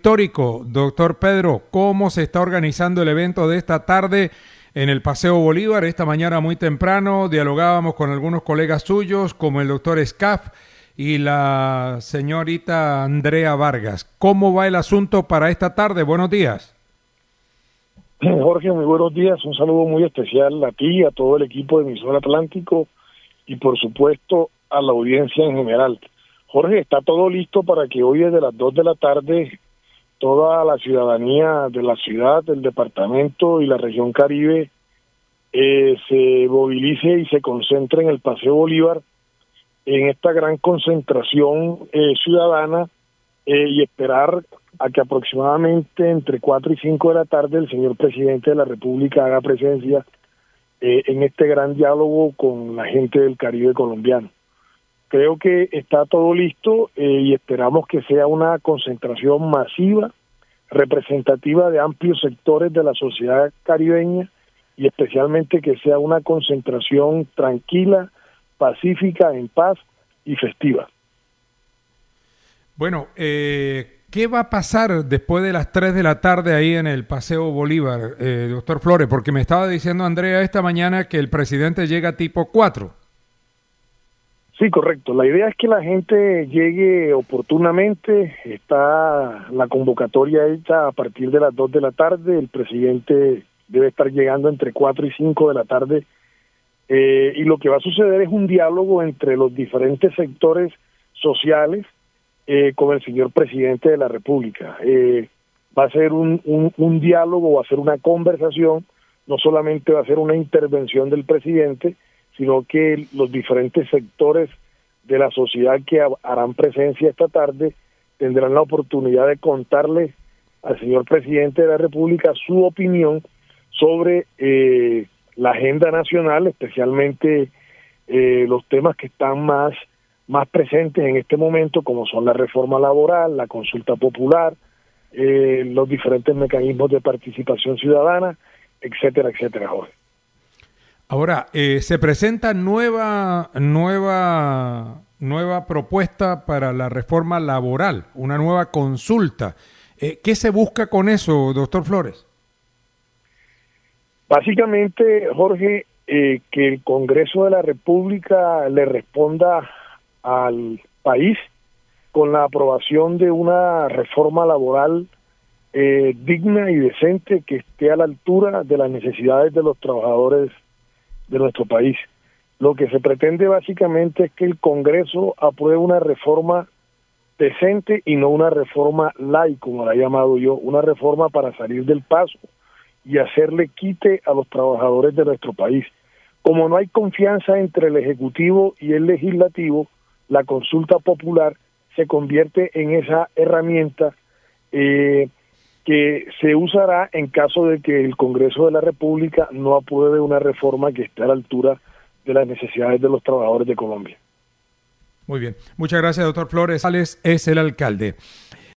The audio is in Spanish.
histórico. Doctor Pedro, ¿cómo se está organizando el evento de esta tarde en el Paseo Bolívar? Esta mañana muy temprano dialogábamos con algunos colegas suyos, como el doctor Scaf y la señorita Andrea Vargas. ¿Cómo va el asunto para esta tarde? Buenos días. Jorge, muy buenos días. Un saludo muy especial a ti, a todo el equipo de Emisora Atlántico y por supuesto a la audiencia en general. Jorge, está todo listo para que hoy desde las 2 de la tarde toda la ciudadanía de la ciudad, del departamento y la región Caribe se movilice y se concentre en el Paseo Bolívar en esta gran concentración ciudadana y esperar a que aproximadamente entre 4 y 5 de la tarde el señor presidente de la República haga presencia en este gran diálogo con la gente del Caribe colombiano. Creo que está todo listo y esperamos que sea una concentración masiva, representativa de amplios sectores de la sociedad caribeña y especialmente que sea una concentración tranquila, pacífica, en paz y festiva. Bueno, ¿qué va a pasar después de las 3 de la tarde ahí en el Paseo Bolívar, doctor Flores? Porque me estaba diciendo Andrea esta mañana que el presidente llega tipo 4. Sí, correcto. La idea es que la gente llegue oportunamente. Está la convocatoria hecha a partir de las 2 de la tarde. El presidente debe estar llegando entre 4 y 5 de la tarde. Y lo que va a suceder es un diálogo entre los diferentes sectores sociales con el señor presidente de la República. Va a ser un diálogo, va a ser una conversación. No solamente va a ser una intervención del presidente, sino que los diferentes sectores de la sociedad que harán presencia esta tarde tendrán la oportunidad de contarle al señor presidente de la República su opinión sobre la agenda nacional, especialmente los temas que están más presentes en este momento, como son la reforma laboral, la consulta popular, los diferentes mecanismos de participación ciudadana, etcétera, etcétera, Jorge. Ahora, se presenta nueva propuesta para la reforma laboral, una nueva consulta. ¿Qué se busca con eso, doctor Flores? Básicamente, Jorge, que el Congreso de la República le responda al país con la aprobación de una reforma laboral digna y decente que esté a la altura de las necesidades de los trabajadores de nuestro país. Lo que se pretende básicamente es que el Congreso apruebe una reforma decente y no una reforma light, como la he llamado yo, una reforma para salir del paso y hacerle quite a los trabajadores de nuestro país. Como no hay confianza entre el Ejecutivo y el Legislativo, la consulta popular se convierte en esa herramienta que se usará en caso de que el Congreso de la República no apruebe una reforma que esté a la altura de las necesidades de los trabajadores de Colombia. Muy bien. Muchas gracias, doctor Flores. Alex es el alcalde.